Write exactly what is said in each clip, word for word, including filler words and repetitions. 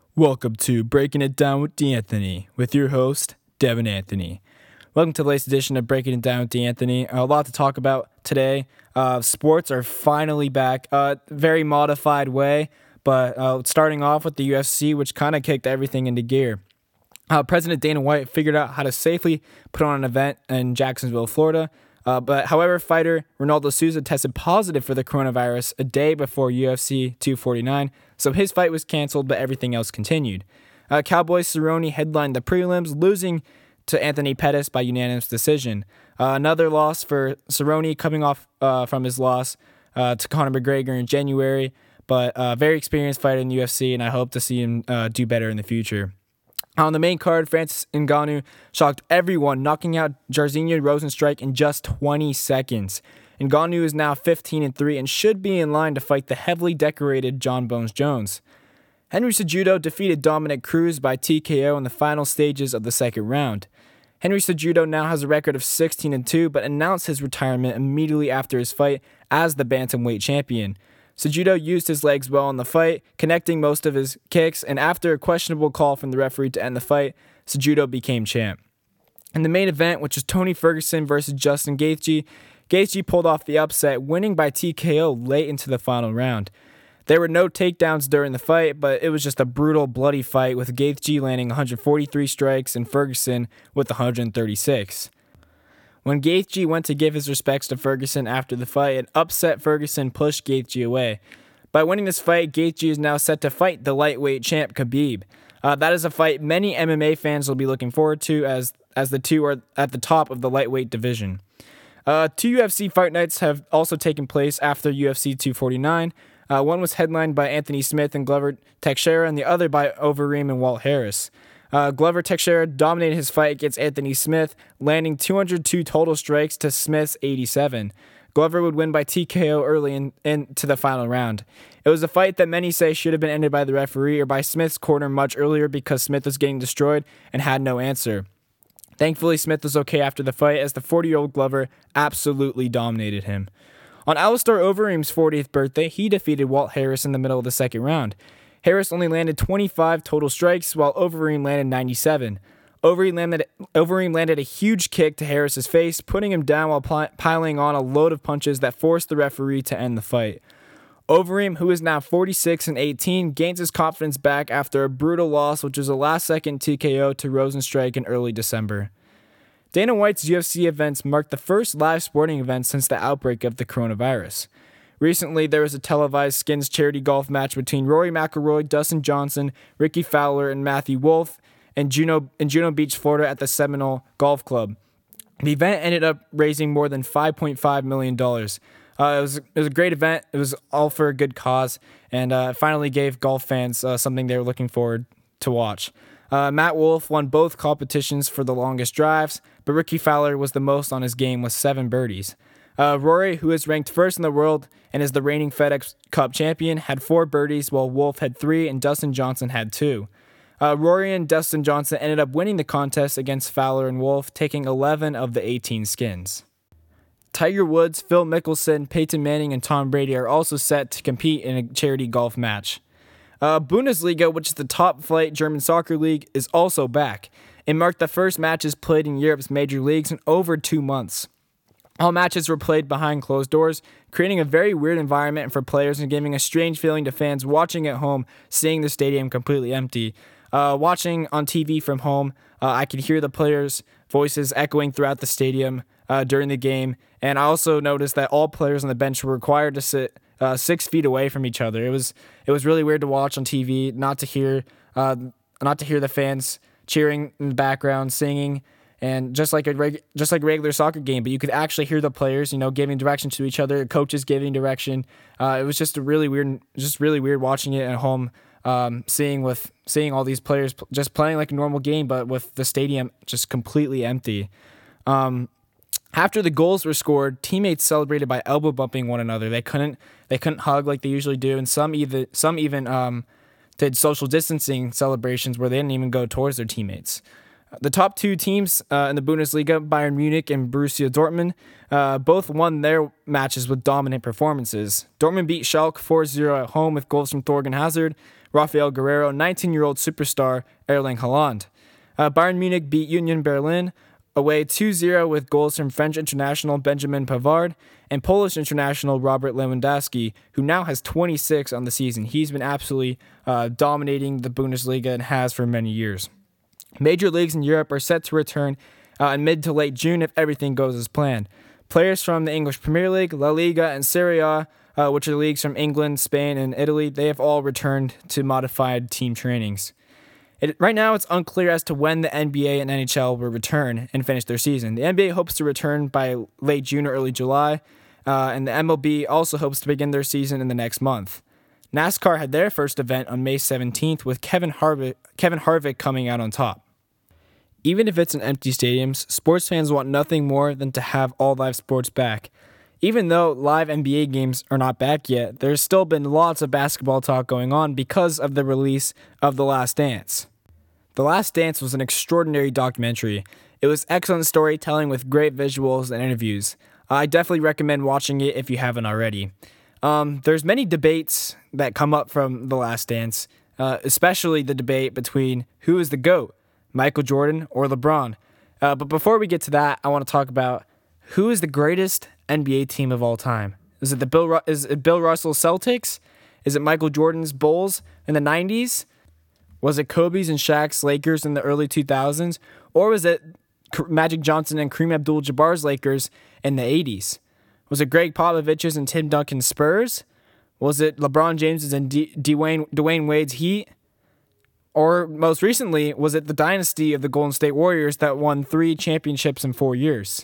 Welcome to Breaking It Down with D'Anthony, with your host, Devin Anthony. Welcome to the latest edition of Breaking It Down with D'Anthony. A lot to talk about today. Uh, sports are finally back, uh, very modified way, but uh, starting off with the U F C, which kind of kicked everything into gear. Uh, President Dana White figured out how to safely put on an event in Jacksonville, Florida. Uh, but however, fighter Ronaldo Souza tested positive for the coronavirus a day before U F C two forty-nine, so his fight was canceled, but everything else continued. Uh, Cowboy Cerrone headlined the prelims, losing to Anthony Pettis by unanimous decision. Uh, another loss for Cerrone, coming off uh, from his loss uh, to Conor McGregor in January, but a uh, very experienced fighter in the U F C, and I hope to see him uh, do better in the future. On the main card, Francis Ngannou shocked everyone, knocking out Jairzinho Rozenstruik in just twenty seconds. Ngannou is now fifteen and three and should be in line to fight the heavily decorated John Bones Jones. Henry Cejudo defeated Dominic Cruz by T K O in the final stages of the second round. Henry Cejudo now has a record of sixteen and two, but announced his retirement immediately after his fight as the bantamweight champion. Cejudo used his legs well in the fight, connecting most of his kicks, and after a questionable call from the referee to end the fight, Cejudo became champ. In the main event, which was Tony Ferguson versus Justin Gaethje, Gaethje pulled off the upset, winning by T K O late into the final round. There were no takedowns during the fight, but it was just a brutal, bloody fight, with Gaethje landing one hundred forty-three strikes and Ferguson with one hundred thirty-six. When Gaethje went to give his respects to Ferguson after the fight, an upset Ferguson pushed Gaethje away. By winning this fight, Gaethje is now set to fight the lightweight champ Khabib. Uh, that is a fight many M M A fans will be looking forward to, as as the two are at the top of the lightweight division. Uh, two U F C fight nights have also taken place after U F C two forty-nine. Uh, one was headlined by Anthony Smith and Glover Teixeira, and the other by Overeem and Walt Harris. Uh, Glover Teixeira dominated his fight against Anthony Smith, landing two hundred two total strikes to Smith's eighty-seven. Glover would win by T K O early in, into the final round. It was a fight that many say should have been ended by the referee or by Smith's corner much earlier because Smith was getting destroyed and had no answer. Thankfully, Smith was okay after the fight, as the forty-year-old Glover absolutely dominated him. On Alistair Overeem's fortieth birthday, he defeated Walt Harris in the middle of the second round. Harris only landed twenty-five total strikes, while Overeem landed ninety-seven. Overeem landed, Overeem landed a huge kick to Harris's face, putting him down while pl- piling on a load of punches that forced the referee to end the fight. Overeem, who is now forty-six and eighteen, gains his confidence back after a brutal loss, which was a last-second T K O to Rozenstruik in early December. Dana White's U F C events marked the first live sporting event since the outbreak of the coronavirus. Recently, there was a televised Skins charity golf match between Rory McIlroy, Dustin Johnson, Ricky Fowler, and Matthew Wolff in Juno, in Juno Beach, Florida at the Seminole Golf Club. The event ended up raising more than five point five million dollars. Uh, it was it was a great event. It was all for a good cause, and uh, it finally gave golf fans uh, something they were looking forward to watch. Uh, Matt Wolff won both competitions for the longest drives, but Ricky Fowler was the most on his game with seven birdies. Uh, Rory, who is ranked first in the world and is the reigning FedEx Cup champion, had four birdies, while Wolff had three and Dustin Johnson had two. Uh, Rory and Dustin Johnson ended up winning the contest against Fowler and Wolff, taking eleven of the eighteen skins. Tiger Woods, Phil Mickelson, Peyton Manning, and Tom Brady are also set to compete in a charity golf match. Uh, Bundesliga, which is the top-flight German soccer league, is also back. It marked the first matches played in Europe's major leagues in over two months. All matches were played behind closed doors, creating a very weird environment for players and giving a strange feeling to fans watching at home, seeing the stadium completely empty. Uh, watching on T V from home, uh, I could hear the players' voices echoing throughout the stadium uh, during the game, and I also noticed that all players on the bench were required to sit uh, six feet away from each other. It was it was really weird to watch on T V, not to hear uh, not to hear the fans cheering in the background, singing. And just like a reg- just like a regular soccer game, but you could actually hear the players, you know, giving direction to each other, coaches giving direction. Uh, it was just a really weird, just really weird watching it at home, um, seeing with seeing all these players p- just playing like a normal game, but with the stadium just completely empty. Um, after the goals were scored, teammates celebrated by elbow bumping one another. They couldn't they couldn't hug like they usually do, and some even some even um, did social distancing celebrations where they didn't even go towards their teammates. The top two teams uh, in the Bundesliga, Bayern Munich and Borussia Dortmund, uh, both won their matches with dominant performances. Dortmund beat Schalke four zero at home with goals from Thorgan Hazard, Rafael Guerrero, nineteen-year-old superstar Erling Haaland. Uh, Bayern Munich beat Union Berlin away two zero with goals from French international Benjamin Pavard and Polish international Robert Lewandowski, who now has twenty-six on the season. He's been absolutely uh, dominating the Bundesliga and has for many years. Major leagues in Europe are set to return uh, in mid to late June if everything goes as planned. Players from the English Premier League, La Liga, and Serie A, uh, which are leagues from England, Spain, and Italy, they have all returned to modified team trainings. It, right now, it's unclear as to when the N B A and N H L will return and finish their season. The N B A hopes to return by late June or early July, uh, and the M L B also hopes to begin their season in the next month. NASCAR had their first event on May seventeenth with Kevin Harvick, Kevin Harvick coming out on top. Even if it's in empty stadiums, sports fans want nothing more than to have all live sports back. Even though live N B A games are not back yet, there's still been lots of basketball talk going on because of the release of The Last Dance. The Last Dance was an extraordinary documentary. It was excellent storytelling with great visuals and interviews. I definitely recommend watching it if you haven't already. Um, there's many debates that come up from The Last Dance, uh, especially the debate between who is the GOAT, Michael Jordan or LeBron. Uh, but before we get to that, I want to talk about who is the greatest N B A team of all time. Is it the Bill Ru- is it Bill Russell's Celtics? Is it Michael Jordan's Bulls in the nineties? Was it Kobe's and Shaq's Lakers in the early two thousands? Or was it Magic Johnson and Kareem Abdul-Jabbar's Lakers in the eighties? Was it Greg Popovich's and Tim Duncan's Spurs? Was it LeBron James's and D- Dwayne, Dwayne Wade's Heat? Or most recently, was it the dynasty of the Golden State Warriors that won three championships in four years?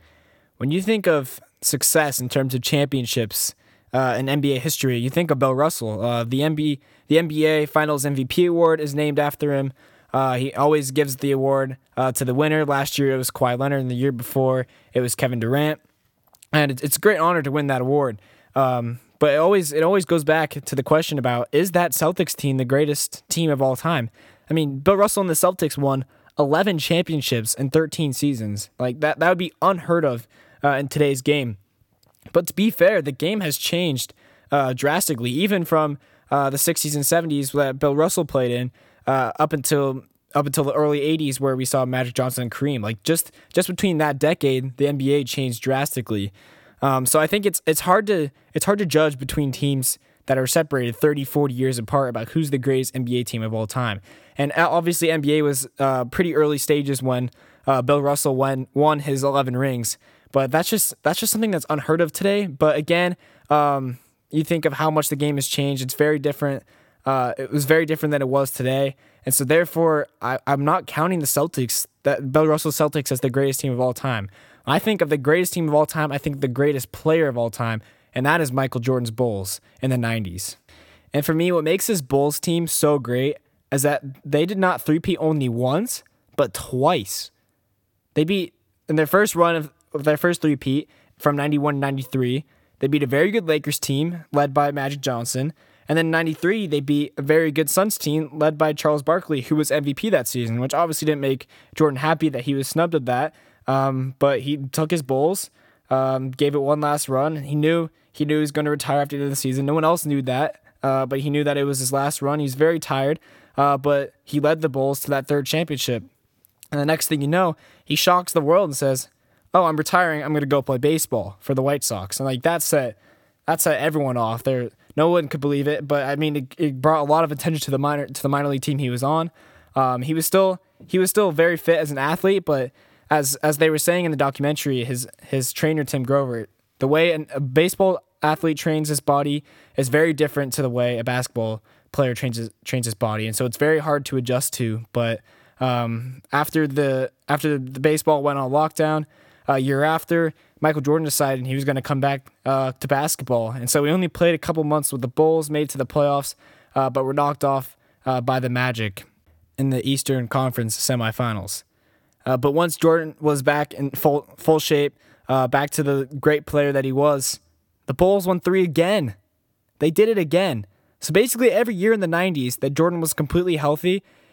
When you think of success in terms of championships uh, in N B A history, you think of Bill Russell. Uh, the, N B A, the N B A Finals M V P award is named after him. Uh, he always gives the award uh, to the winner. Last year it was Kawhi Leonard, and the year before it was Kevin Durant. And it's a great honor to win that award. Um, but it always it always goes back to the question about, is that Celtics team the greatest team of all time? I mean, Bill Russell and the Celtics won eleven championships in thirteen seasons. Like that, that would be unheard of uh, in today's game. But to be fair, the game has changed uh, drastically, even from uh, the sixties and seventies that Bill Russell played in uh, up until up until the early eighties, where we saw Magic Johnson and Kareem. Like just just between that decade, the N B A changed drastically. Um, so I think it's it's hard to it's hard to judge between teams that are separated thirty, forty years apart about who's the greatest N B A team of all time. And obviously N B A was uh, pretty early stages when uh, Bill Russell won won his eleven rings. But that's just that's just something that's unheard of today. But again, um, you think of how much the game has changed. It's very different. Uh, it was very different than it was today. And so therefore, I, I'm not counting the Celtics, that Bill Russell Celtics, as the greatest team of all time. I think of the greatest team of all time, I think the greatest player of all time, and that is Michael Jordan's Bulls in the nineties. And for me, what makes this Bulls team so great is that they did not three-peat only once, but twice. They beat, in their first run of, of their first three-peat from ninety-one to ninety-three, they beat a very good Lakers team led by Magic Johnson. And then in ninety-three, they beat a very good Suns team led by Charles Barkley, who was M V P that season, which obviously didn't make Jordan happy that he was snubbed of that. Um, but he took his Bulls, um, gave it one last run. He knew he knew he was going to retire after the end of the season. No one else knew that, uh, but he knew that it was his last run. He was very tired, uh, but he led the Bulls to that third championship. And the next thing you know, he shocks the world and says, "Oh, I'm retiring. I'm going to go play baseball for the White Sox." And like that set, that set everyone off. There, no one could believe it. But I mean, it, it brought a lot of attention to the minor to the minor league team he was on. Um, he was still he was still very fit as an athlete, but as as they were saying in the documentary, his his trainer Tim Grover, the way an, a baseball athlete trains his body is very different to the way a basketball player trains his, trains his body, and so it's very hard to adjust to. But um, after the after the baseball went on lockdown, a year after, Michael Jordan decided he was going to come back uh, to basketball, and so he only played a couple months with the Bulls, made it to the playoffs, uh, but were knocked off uh, by the Magic in the Eastern Conference semifinals. Uh, but once Jordan was back in full full shape, uh, back to the great player that he was, the Bulls won three again. They did it again. So basically every year in the nineties that Jordan was completely healthy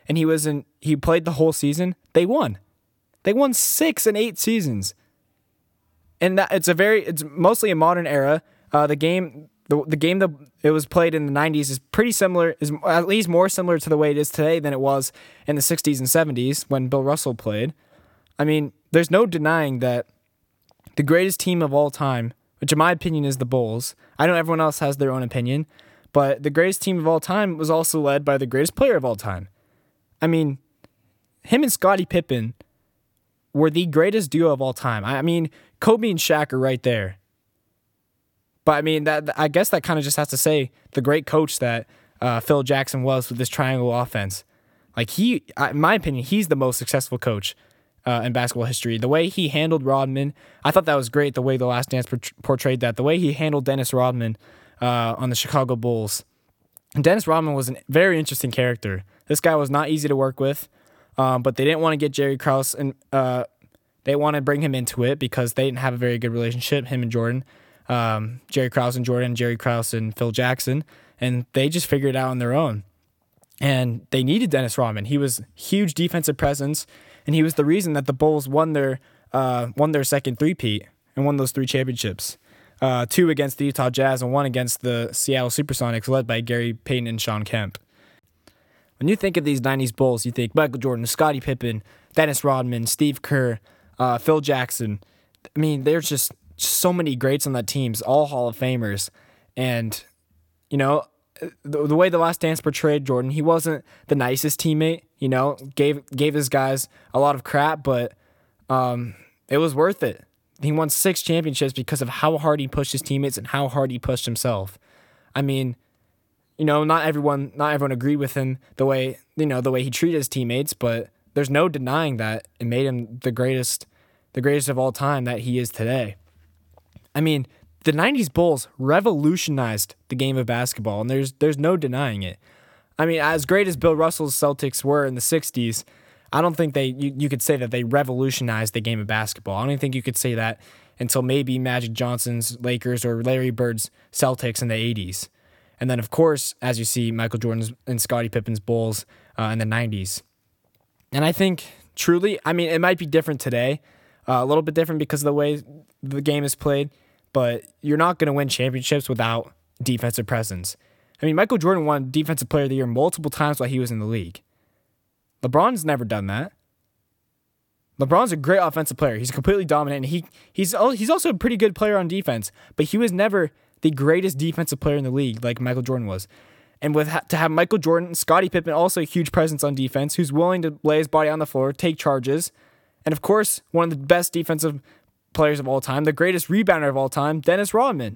and he was in he played the whole season, they won. They won six and eight seasons. And that it's a very it's mostly a modern era. Uh, the game the the game that it was played in the nineties is pretty similar, is at least more similar to the way it is today than it was in the sixties and seventies when Bill Russell played. I mean, there's no denying that the greatest team of all time, which in my opinion is the Bulls. I know everyone else has their own opinion, but the greatest team of all time was also led by the greatest player of all time. I mean, him and Scottie Pippen were the greatest duo of all time. I mean, Kobe and Shaq are right there. But I mean, that I guess that kind of just has to say the great coach that uh, Phil Jackson was with this triangle offense. Like he, in my opinion, he's the most successful coach uh, in basketball history. The way he handled Rodman, I thought that was great. The way The Last Dance portrayed that. The way he handled Dennis Rodman uh, on the Chicago Bulls. And Dennis Rodman was a very interesting character. This guy was not easy to work with, um, but they didn't want to get Jerry Krause and uh, they wanted to bring him into it because they didn't have a very good relationship, him and Jordan. Um, Jerry Krause and Jordan, Jerry Krause and Phil Jackson, and they just figured it out on their own. And they needed Dennis Rodman. He was huge defensive presence, and he was the reason that the Bulls won their uh, won their second three-peat and won those three championships. Uh, two against the Utah Jazz and one against the Seattle Supersonics, led by Gary Payton and Shawn Kemp. When you think of these nineties Bulls, you think Michael Jordan, Scottie Pippen, Dennis Rodman, Steve Kerr, uh, Phil Jackson. I mean, there's just so many greats on that team, all Hall of Famers. And, you know, the, the way The Last Dance portrayed Jordan, he wasn't the nicest teammate, you know, gave gave his guys a lot of crap, but um, it was worth it. He won six championships because of how hard he pushed his teammates and how hard he pushed himself. I mean, you know, not everyone not everyone agreed with him the way, you know, the way he treated his teammates, but there's no denying that it made him the greatest the greatest of all time that he is today. I mean, the nineties Bulls revolutionized the game of basketball, and there's there's no denying it. I mean, as great as Bill Russell's Celtics were in the sixties, I don't think they you, you could say that they revolutionized the game of basketball. I don't even think you could say that until maybe Magic Johnson's Lakers or Larry Bird's Celtics in the eighties. And then, of course, as you see, Michael Jordan's and Scottie Pippen's Bulls uh, in the nineties. And I think, truly, I mean, it might be different today, uh, a little bit different because of the way the game is played, but you're not going to win championships without defensive presence. I mean, Michael Jordan won Defensive Player of the Year multiple times while he was in the league. LeBron's never done that. LeBron's a great offensive player. He's completely dominant, and he he's he's also a pretty good player on defense, but he was never the greatest defensive player in the league like Michael Jordan was. And with to have Michael Jordan, Scottie Pippen, also a huge presence on defense, who's willing to lay his body on the floor, take charges, and of course, one of the best defensive players of all time, the greatest rebounder of all time, Dennis Rodman.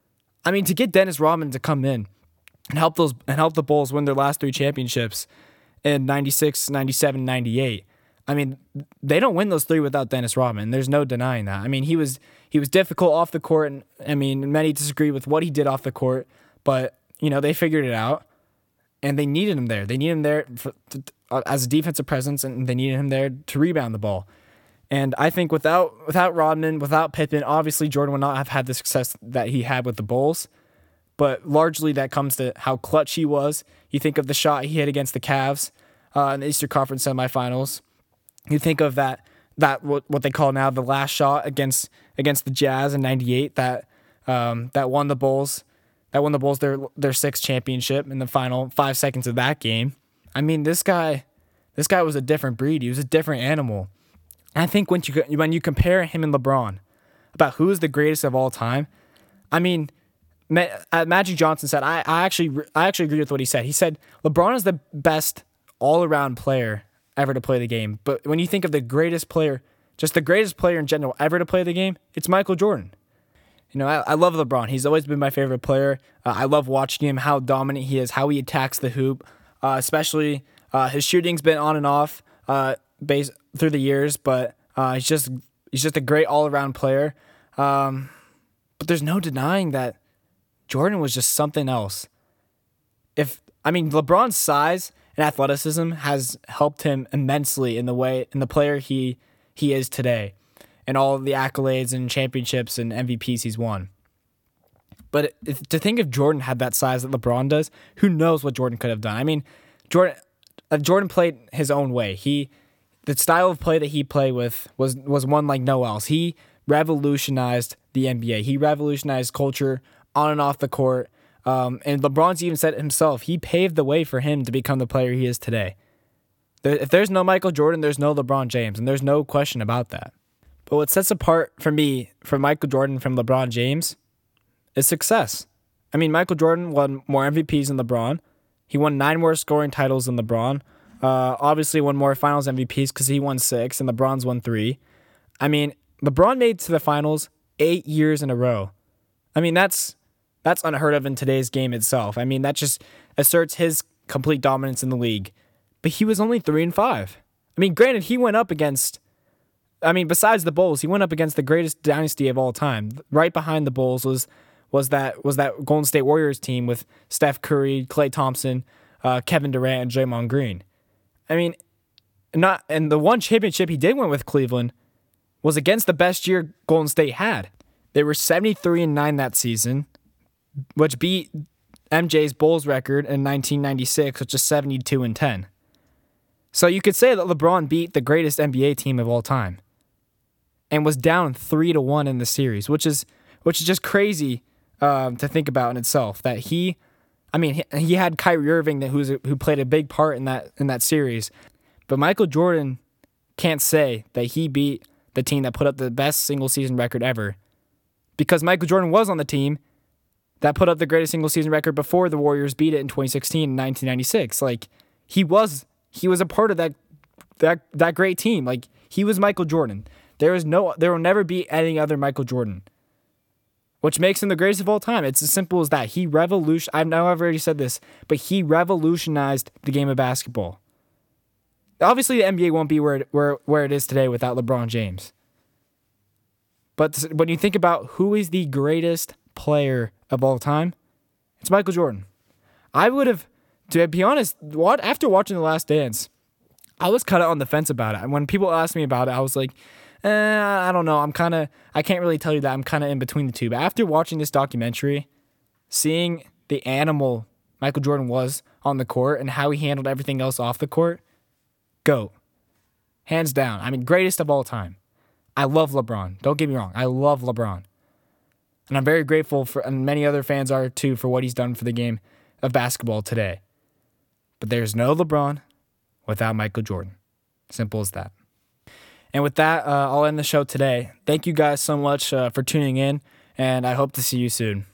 I mean, to get Dennis Rodman to come in and help those and help the Bulls win their last three championships in ninety-six, ninety-seven, ninety-eight. I mean, they don't win those three without Dennis Rodman. There's no denying that. I mean, he was he was difficult off the court, and I mean, many disagree with what he did off the court, but you know, they figured it out, and they needed him there. They needed him there for, uh, as a defensive presence, and they needed him there to rebound the ball. And I think without without Rodman, without Pippen, obviously Jordan would not have had the success that he had with the Bulls. But largely that comes to how clutch he was. You think of the shot he hit against the Cavs uh, in the Eastern Conference semifinals. You think of that that what what they call now the last shot against against the Jazz in ninety-eight that um, that won the Bulls that won the Bulls their their sixth championship in the final five seconds of that game. I mean, this guy this guy was a different breed. He was a different animal. And I think when you when you compare him and LeBron about who is the greatest of all time, I mean, Magic Johnson said, I, I actually I actually agree with what he said. He said LeBron is the best all-around player ever to play the game. But when you think of the greatest player, just the greatest player in general ever to play the game, it's Michael Jordan. You know, I, I love LeBron. He's always been my favorite player. Uh, I love watching him, how dominant he is, how he attacks the hoop, uh, especially uh, his shooting's been on and off uh, base, through the years, but uh, he's just he's just a great all-around player. Um, but there's no denying that Jordan was just something else. If I mean, LeBron's size and athleticism has helped him immensely in the way in the player he he is today, and all of the accolades and championships and M V Ps he's won. But if, to think if Jordan had that size that LeBron does, who knows what Jordan could have done? I mean, Jordan uh, Jordan played his own way. He, the style of play that he played with was was one like no else. He revolutionized the N B A. He revolutionized culture on and off the court. Um, and LeBron's even said it himself. He paved the way for him to become the player he is today. There, if there's no Michael Jordan, there's no LeBron James, and there's no question about that. But what sets apart for me from Michael Jordan from LeBron James is success. I mean, Michael Jordan won more M V Ps than LeBron. He won nine more scoring titles than LeBron. Uh, obviously won more finals M V Ps because he won six and LeBron's won three. I mean, LeBron made it to the finals eight years in a row. I mean, that's that's unheard of in today's game itself. I mean, that just asserts his complete dominance in the league. But he was only three and five. I mean, granted, he went up against, I mean, besides the Bulls, he went up against the greatest dynasty of all time. Right behind the Bulls was was that was that Golden State Warriors team with Steph Curry, Klay Thompson, uh, Kevin Durant, and Draymond Green. I mean, not and the one championship he did win with Cleveland was against the best year Golden State had. They were seventy-three and nine that season, which beat M J's Bulls record in nineteen ninety-six, which is seventy-two and ten. So you could say that LeBron beat the greatest N B A team of all time and was down three to one in the series, which is which is just crazy um, to think about in itself. That he, I mean, he, he had Kyrie Irving that who's who played a big part in that in that series, but Michael Jordan can't say that he beat the team that put up the best single season record ever, because Michael Jordan was on the team that put up the greatest single season record before the Warriors beat it in twenty sixteen and nineteen ninety-six. Like he was. He was a part of that that that great team. Like he was Michael Jordan. There is no there will never be any other Michael Jordan. Which makes him the greatest of all time. It's as simple as that. He revolution I know I've already said this, but he revolutionized the game of basketball. Obviously the N B A won't be where it, where where it is today without LeBron James. But when you think about who is the greatest player of all time, it's Michael Jordan. I would have To be honest, what after watching The Last Dance, I was kind of on the fence about it. And when people asked me about it, I was like, eh, I don't know. I'm kind of, I can't really tell you that. I'm kind of in between the two. But after watching this documentary, seeing the animal Michael Jordan was on the court and how he handled everything else off the court, GOAT. Hands down. I mean, greatest of all time. I love LeBron. Don't get me wrong. I love LeBron. And I'm very grateful for, and many other fans are too, for what he's done for the game of basketball today. But there's no LeBron without Michael Jordan. Simple as that. And with that, uh, I'll end the show today. Thank you guys so much uh, for tuning in, and I hope to see you soon.